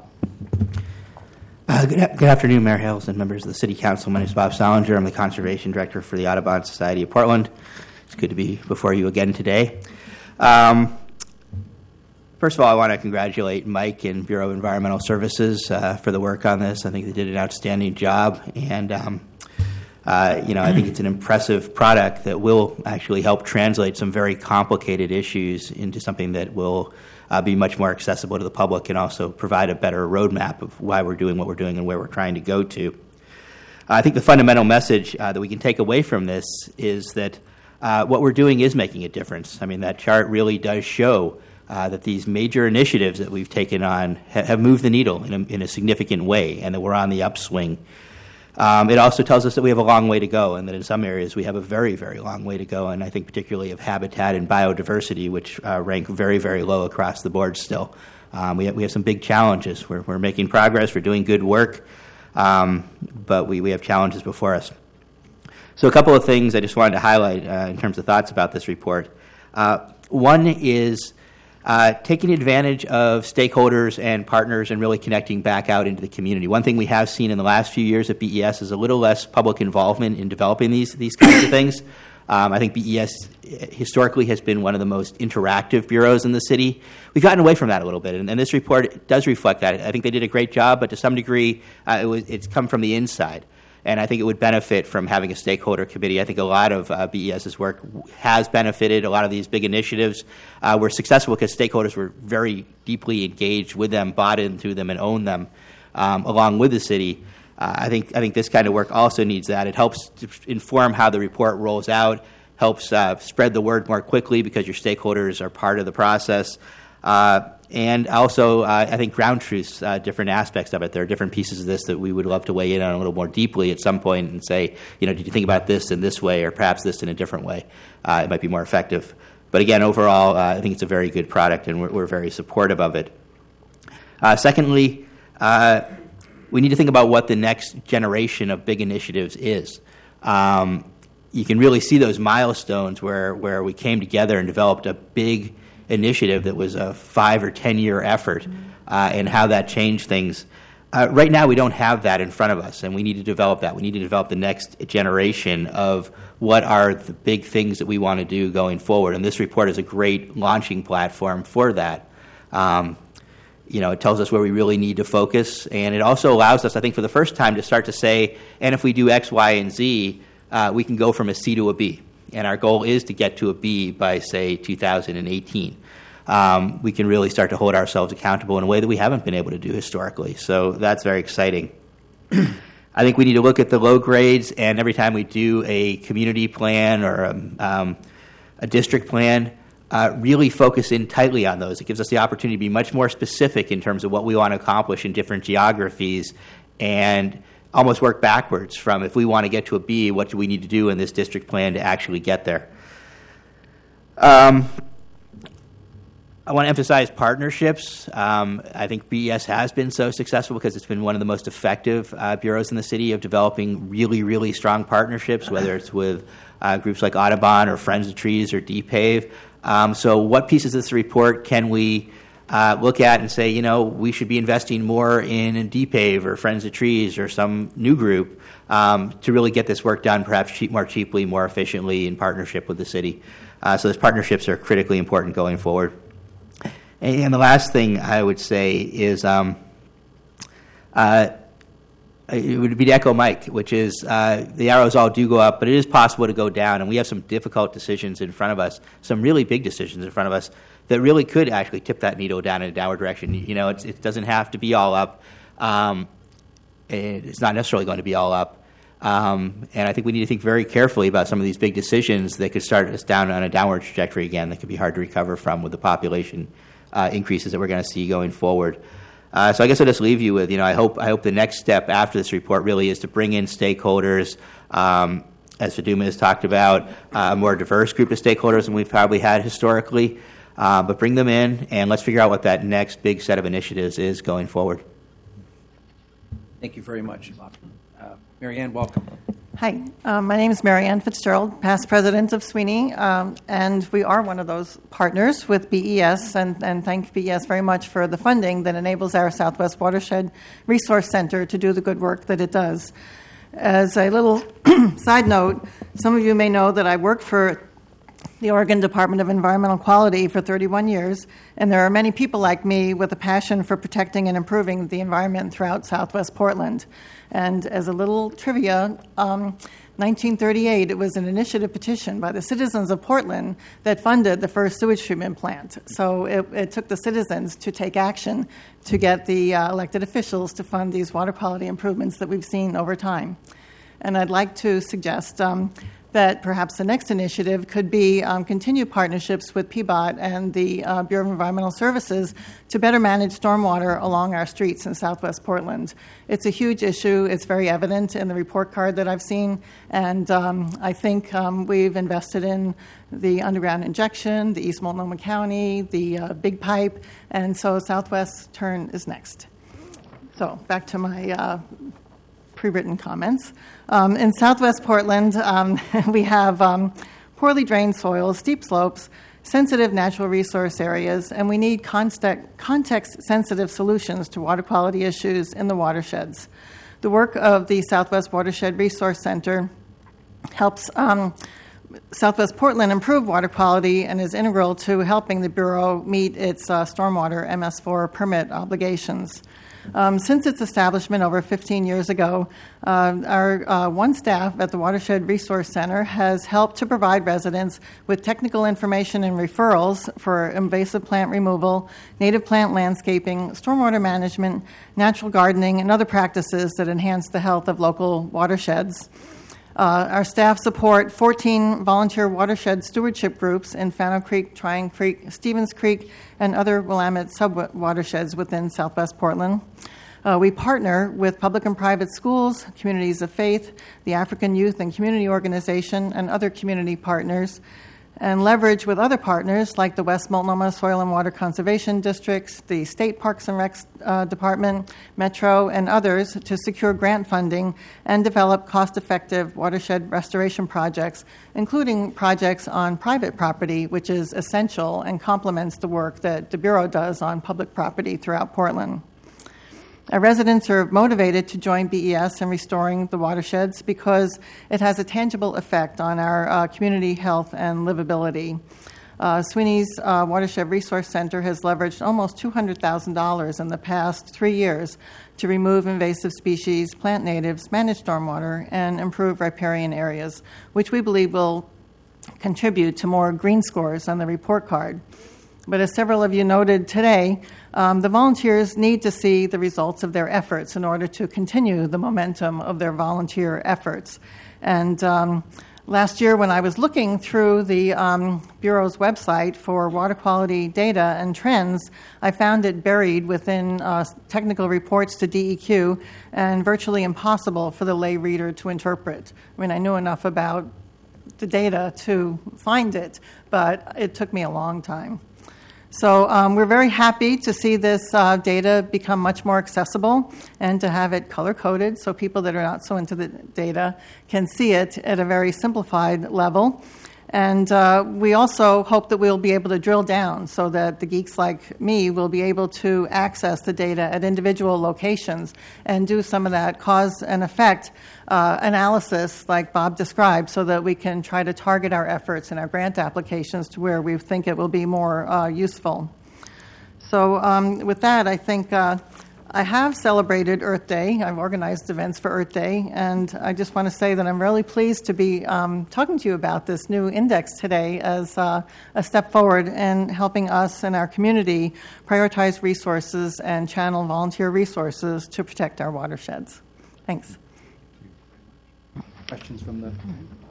Uh, good, good afternoon, Mayor Hales and members of the City Council. My name is Bob Solinger. I'm the Conservation Director for the Audubon Society of Portland. It's good to be before you again today. Um, First of all, I want to congratulate Mike and Bureau of Environmental Services uh, for the work on this. I think they did an outstanding job, and um, uh, you know, I think it's an impressive product that will actually help translate some very complicated issues into something that will uh, be much more accessible to the public, and also provide a better roadmap of why we're doing what we're doing and where we're trying to go to. I think the fundamental message uh, that we can take away from this is that uh, what we're doing is making a difference. I mean, that chart really does show Uh, that these major initiatives that we've taken on ha- have moved the needle in a, in a significant way, and that we're on the upswing. Um, it also tells us that we have a long way to go, and that in some areas we have a very, very long way to go, and I think particularly of habitat and biodiversity, which uh, rank very, very low across the board still. Um, we, have, we have some big challenges. We're, we're making progress. We're doing good work, um, but we, we have challenges before us. So a couple of things I just wanted to highlight uh, in terms of thoughts about this report. Uh, one is Uh, taking advantage of stakeholders and partners and really connecting back out into the community. One thing we have seen in the last few years at B E S is a little less public involvement in developing these these kinds of things. Um, I think B E S historically has been one of the most interactive bureaus in the city. We've gotten away from that a little bit, and, and this report does reflect that. I think they did a great job, but to some degree, uh, it was, it's come from the inside. And I think it would benefit from having a stakeholder committee. I think a lot of uh, B E S's work has benefited. A lot of these big initiatives uh, were successful because stakeholders were very deeply engaged with them, bought into them, and owned them, um, along with the city. Uh, I think I think this kind of work also needs that. It helps to inform how the report rolls out, helps uh, spread the word more quickly because your stakeholders are part of the process. Uh, and also, uh, I think ground truths, uh, different aspects of it. There are different pieces of this that we would love to weigh in on a little more deeply at some point and say, you know, did you think about this in this way or perhaps this in a different way? Uh, it might be more effective. But again, overall, uh, I think it's a very good product, and we're, we're very supportive of it. Uh, secondly, uh, we need to think about what the next generation of big initiatives is. Um, you can really see those milestones where, where we came together and developed a big initiative that was a five or ten year effort, uh, and how that changed things. Uh, right now, we don't have that in front of us, and we need to develop that. We need to develop the next generation of what are the big things that we want to do going forward. And this report is a great launching platform for that. Um, you know, it tells us where we really need to focus, and it also allows us, I think, for the first time to start to say, and if we do X, Y, and Z, uh, we can go from a C to a B. And our goal is to get to a B by, say, two thousand eighteen. Um, we can really start to hold ourselves accountable in a way that we haven't been able to do historically. So that's very exciting. I think we need to look at the low grades, and every time we do a community plan or a, um, a district plan, uh, really focus in tightly on those. It gives us the opportunity to be much more specific in terms of what we want to accomplish in different geographies, and almost work backwards from, if we want to get to a B, what do we need to do in this district plan to actually get there? Um, I want to emphasize partnerships. Um, I think B E S has been so successful because it's been one of the most effective uh, bureaus in the city of developing really, really strong partnerships, whether it's with uh, groups like Audubon or Friends of Trees or D PAVE. Um, so what pieces of this report can we uh, look at and say, you know, we should be investing more in D PAVE or Friends of Trees or some new group um, to really get this work done perhaps cheap, more cheaply, more efficiently in partnership with the city. Uh, so those partnerships are critically important going forward. And the last thing I would say is um, uh, it would be to echo Mike, which is uh, the arrows all do go up, but it is possible to go down, and we have some difficult decisions in front of us, some really big decisions in front of us that really could actually tip that needle down in a downward direction. You know, it's, it doesn't have to be all up. Um, it's not necessarily going to be all up. Um, and I think we need to think very carefully about some of these big decisions that could start us down on a downward trajectory again that could be hard to recover from with the population Uh, increases that we're going to see going forward. Uh, so I guess I'll just leave you with, you know, I hope I hope the next step after this report really is to bring in stakeholders, um, as Faduma has talked about, uh, a more diverse group of stakeholders than we've probably had historically, uh, but bring them in and let's figure out what that next big set of initiatives is going forward. Thank you very much, Bob. Uh, Mary Ann, welcome. Hi, um, my name is Mary Ann Fitzgerald, past president of Sweeney, um, and we are one of those partners with B E S, and, and thank B E S very much for the funding that enables our Southwest Watershed Resource Center to do the good work that it does. As a little side note, some of you may know that I worked for the Oregon Department of Environmental Quality for thirty-one years, and there are many people like me with a passion for protecting and improving the environment throughout Southwest Portland. And as a little trivia, um, nineteen thirty-eight, it was an initiative petition by the citizens of Portland that funded the first sewage treatment plant. So it, it took the citizens to take action to get the uh, elected officials to fund these water quality improvements that we've seen over time. And I'd like to suggest um, that perhaps the next initiative could be um, continued partnerships with P B O T and the uh, Bureau of Environmental Services to better manage stormwater along our streets in Southwest Portland. It's a huge issue. It's very evident in the report card that I've seen, and um, I think um, we've invested in the underground injection, the East Multnomah County, the uh, big pipe, and so Southwest turn is next. So back to my uh, pre-written comments. Um, in Southwest Portland, um, we have um, poorly drained soils, steep slopes, sensitive natural resource areas, and we need context-sensitive solutions to water quality issues in the watersheds. The work of the Southwest Watershed Resource Center helps um, Southwest Portland improve water quality and is integral to helping the Bureau meet its uh, stormwater M S four permit obligations. Um, since its establishment over fifteen years ago, uh, our uh, one staff at the Watershed Resource Center has helped to provide residents with technical information and referrals for invasive plant removal, native plant landscaping, stormwater management, natural gardening, and other practices that enhance the health of local watersheds. Uh, our staff support fourteen volunteer watershed stewardship groups in Fano Creek, Tryon Creek, Stevens Creek, and other Willamette sub-watersheds within Southwest Portland. Uh, we partner with public and private schools, communities of faith, the African Youth and Community Organization, and other community partners, and leverage with other partners like the West Multnomah Soil and Water Conservation Districts, the State Parks and Recs uh, Department, Metro, and others to secure grant funding and develop cost-effective watershed restoration projects, including projects on private property, which is essential and complements the work that the Bureau does on public property throughout Portland. Our residents are motivated to join B E S in restoring the watersheds because it has a tangible effect on our uh, community health and livability. Uh, Sweeney's uh, Watershed Resource Center has leveraged almost two hundred thousand dollars in the past three years to remove invasive species, plant natives, manage stormwater, and improve riparian areas, which we believe will contribute to more green scores on the report card. But as several of you noted today, um, the volunteers need to see the results of their efforts in order to continue the momentum of their volunteer efforts. And um, last year, when I was looking through the um, Bureau's website for water quality data and trends, I found it buried within uh, technical reports to D E Q and virtually impossible for the lay reader to interpret. I mean, I knew enough about the data to find it, but it took me a long time. So um, we're very happy to see this uh, data become much more accessible and to have it color-coded so people that are not so into the data can see it at a very simplified level. And uh, we also hope that we'll be able to drill down so that the geeks like me will be able to access the data at individual locations and do some of that cause and effect uh, analysis like Bob described so that we can try to target our efforts and our grant applications to where we think it will be more uh, useful. So um, with that, I think uh, I have celebrated Earth Day. I've organized events for Earth Day, and I just want to say that I'm really pleased to be um, talking to you about this new index today as uh, a step forward in helping us and our community prioritize resources and channel volunteer resources to protect our watersheds. Thanks. Questions from the...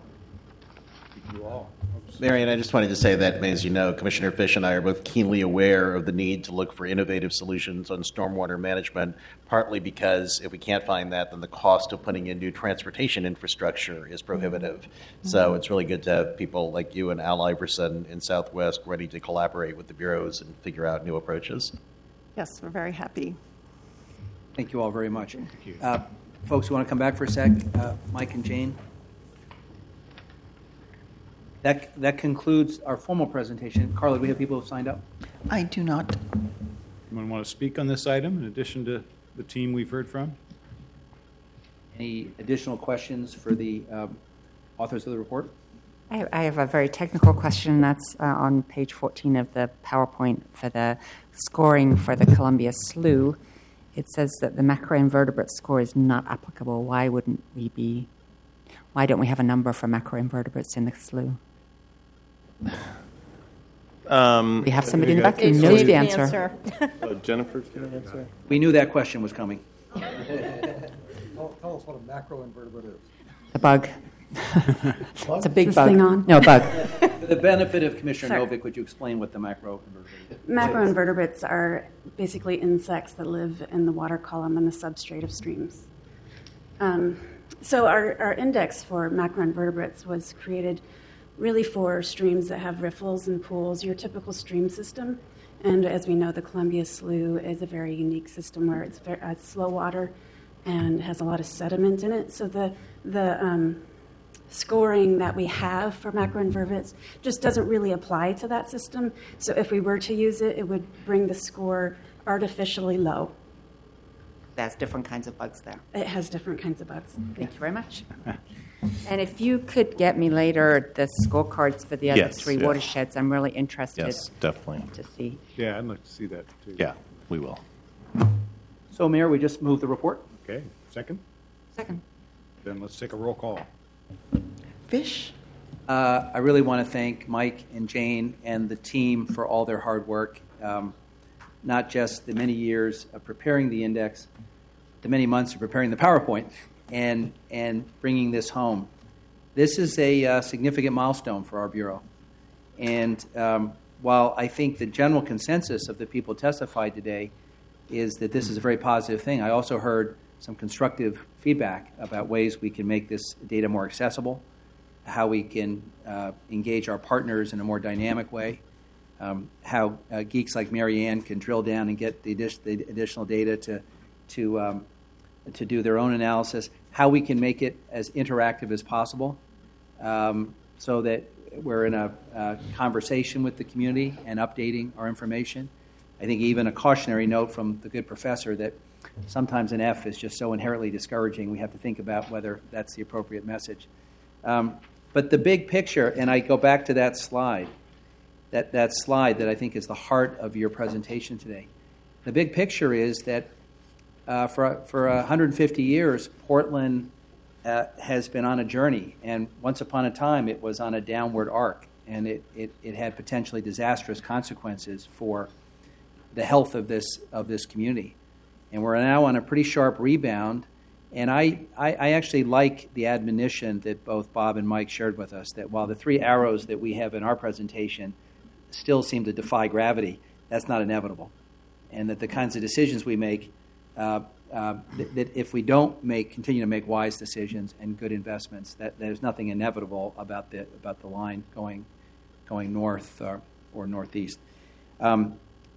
You all. Marion, I just wanted to say that, as you know, Commissioner Fish and I are both keenly aware of the need to look for innovative solutions on stormwater management, partly because if we can't find that, then the cost of putting in new transportation infrastructure is prohibitive. Mm-hmm. So it's really good to have people like you and Al Iverson in Southwest ready to collaborate with the bureaus and figure out new approaches. Yes, we're very happy. Thank you all very much. Thank you. Uh, folks who want to come back for a sec, uh, Mike and Jane. That that concludes our formal presentation. Carla, do we have people who have signed up? I do not. Anyone want to speak on this item in addition to the team we've heard from? Any additional questions for the um, authors of the report? I, I have a very technical question that's uh, on page fourteen of the PowerPoint for the scoring for the Columbia Slough. It says that the macroinvertebrate score is not applicable. Why wouldn't we be? Why don't we have a number for macroinvertebrates in the slough? Um, we have somebody in the back who knows the answer. answer. uh, Jennifer's going to answer. We knew that question was coming. tell, tell us what a macroinvertebrate is. A bug. It's a big Is this bug. thing on? No, bug. For the benefit of Commissioner Sorry. Novick, would you explain what the macroinvertebrate is? Macroinvertebrates are basically insects that live in the water column and the substrate of streams. Um, so our, our index for macroinvertebrates was created really for streams that have riffles and pools, your typical stream system. And as we know, the Columbia Slough is a very unique system where it's, very, uh, it's slow water and has a lot of sediment in it. So the, the um, scoring that we have for macroinvertebrates just doesn't really apply to that system. So if we were to use it, it would bring the score artificially low. There's different kinds of bugs there. It has different kinds of bugs. Thank you very much. And if you could get me later the scorecards for the other yes, three yeah. watersheds, I'm really interested. Yes, definitely. To see. Yeah, I'd like to see that too. Yeah, we will. So, Mayor, we just moved the report. Okay, second? Second. Then let's take a roll call. Fish? Uh, I really want to thank Mike and Jane and the team for all their hard work, um, not just the many years of preparing the index, the many months of preparing the PowerPoint, and and bringing this home. this is a uh, significant milestone for our Bureau. And um, while I think the general consensus of the people testified today is that this is a very positive thing, I also heard some constructive feedback about ways we can make this data more accessible, how we can uh, engage our partners in a more dynamic way, um, how uh, geeks like Marianne can drill down and get the, addi- the additional data to to um, to do their own analysis, how we can make it as interactive as possible, um, so that we're in a, a conversation with the community and updating our information. I think even a cautionary note from the good professor that sometimes an F is just so inherently discouraging, we have to think about whether that's the appropriate message. Um, but the big picture, and I go back to that slide, that, that slide that I think is the heart of your presentation today. The big picture is that uh, for, for one hundred fifty years, Portland uh, has been on a journey, and once upon a time it was on a downward arc, and it, it, it had potentially disastrous consequences for the health of this of this community. And we're now on a pretty sharp rebound. And I, I, I actually like the admonition that both Bob and Mike shared with us, that while the three arrows that we have in our presentation still seem to defy gravity, that's not inevitable. And that the kinds of decisions we make, uh, uh, that, that if we don't make continue to make wise decisions and good investments, that there's nothing inevitable about the about the line going going north or, or northeast. Um,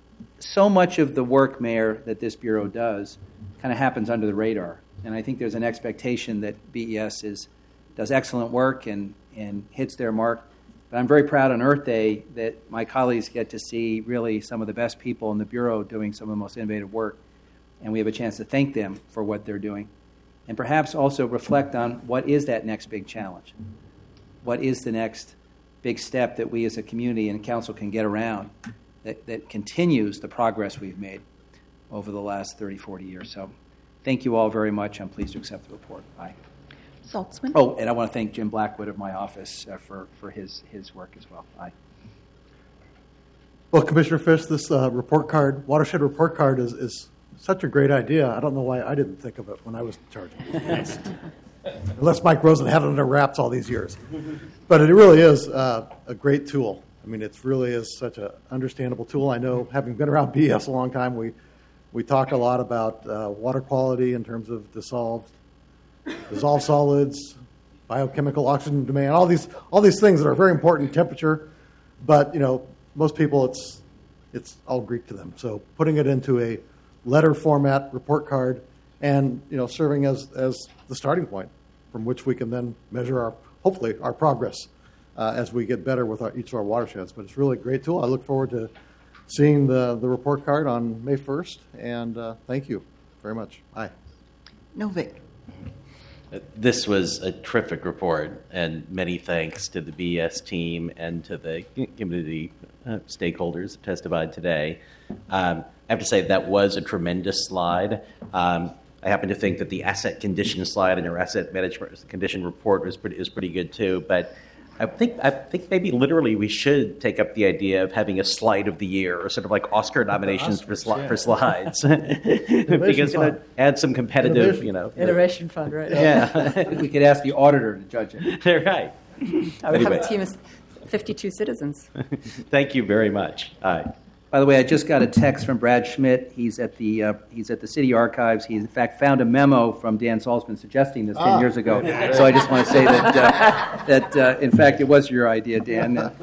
So much of the work, Mayor, that this Bureau does kind of happens under the radar. And I think there's an expectation that B E S is, does excellent work and, and hits their mark. But I'm very proud on Earth Day that my colleagues get to see really some of the best people in the Bureau doing some of the most innovative work. And we have a chance to thank them for what they're doing. And perhaps also reflect on what is that next big challenge? What is the next big step that we as a community and council can get around That, that continues the progress we've made over the last thirty, forty years. So thank you all very much. I'm pleased to accept the report. Aye. Saltzman? Oh, and I want to thank Jim Blackwood of my office uh, for, for his, his work as well. Aye. Well, Commissioner Fish, this uh, report card, watershed report card is, is such a great idea. I don't know why I didn't think of it when I was in charge. Unless Mike Rosen had it under wraps all these years. But it really is uh, a great tool. I mean, it really is such an understandable tool. I know, having been around B E S a long time, we we talk a lot about uh, water quality in terms of dissolved dissolved solids, biochemical oxygen demand, all these all these things that are very important. Temperature, but you know, most people it's it's all Greek to them. So putting it into a letter format report card, and you know, serving as as the starting point from which we can then measure our hopefully our progress. Uh, as we get better with our, each of our watersheds. But it's really a great tool. I look forward to seeing the, the report card on May first, and uh, thank you very much. Aye. Novik. This was a terrific report, and many thanks to the B E S team and to the community uh, stakeholders that testified today. Um, I have to say that was a tremendous slide. Um, I happen to think that the asset condition slide in your asset management condition report was pretty, is pretty good too, but I think I think maybe literally we should take up the idea of having a slide of the year, or sort of like Oscar nominations Oscars, for sli- yeah. for slides, because you know, add some competitive, Innovation. you know, Innovation Fund, right? Yeah, we could ask the auditor to judge it. They're right. I would anyway. have a team of fifty-two citizens. Thank you very much. Aye. By the way, I just got a text from Brad Schmidt. He's at the uh, he's at the city archives. He in fact found a memo from Dan Salzman suggesting this ten ah, years ago. Yeah. So I just want to say that uh, that uh, in fact it was your idea, Dan.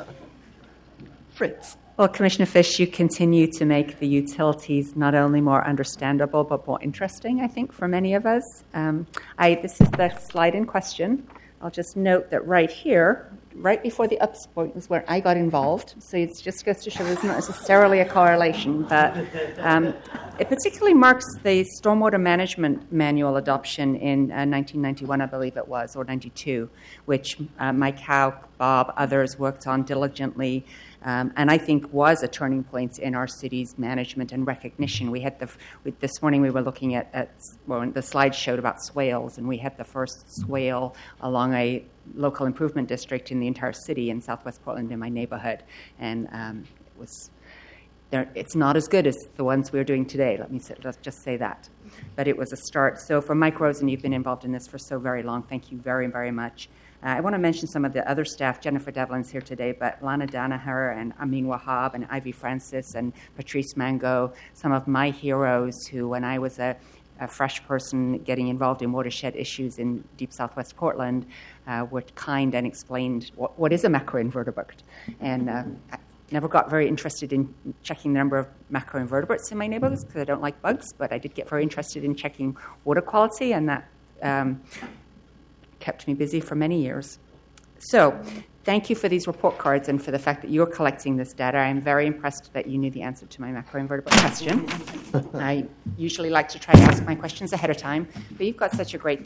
Fritz. Well, Commissioner Fish, you continue to make the utilities not only more understandable but more interesting, I think, for many of us. Um, I this is the slide in question. I'll just note that right here, right before the ups point was where I got involved. So it just goes to show there's not necessarily a correlation, but um, it particularly marks the Stormwater Management Manual adoption in uh, nineteen ninety-one, I believe it was, or ninety-two, which uh, Mike Howe, Bob, others worked on diligently. Um, and I think was a turning point in our city's management and recognition. We had the we, this morning we were looking at, at well, the slide showed about swales, and we had the first swale along a local improvement district in the entire city in Southwest Portland in my neighborhood, and um, it was. It's not as good as the ones we're doing today. Let me say, let's just say that, but it was a start. So for Mike Rosen, you've been involved in this for so very long. Thank you very, very much. Uh, I want to mention some of the other staff. Jennifer Devlin's here today, but Lana Danaher and Amin Wahab and Ivy Francis and Patrice Mango, some of my heroes who, when I was a, a fresh person getting involved in watershed issues in deep southwest Portland, uh, were kind and explained what, what is a macroinvertebrate. And uh, I never got very interested in checking the number of macroinvertebrates in my neighborhoods because I don't like bugs, but I did get very interested in checking water quality, and that um, kept me busy for many years. So thank you for these report cards and for the fact that you're collecting this data. I'm very impressed that you knew the answer to my macroinvertebrate question. I usually like to try to ask my questions ahead of time, but you've got such a great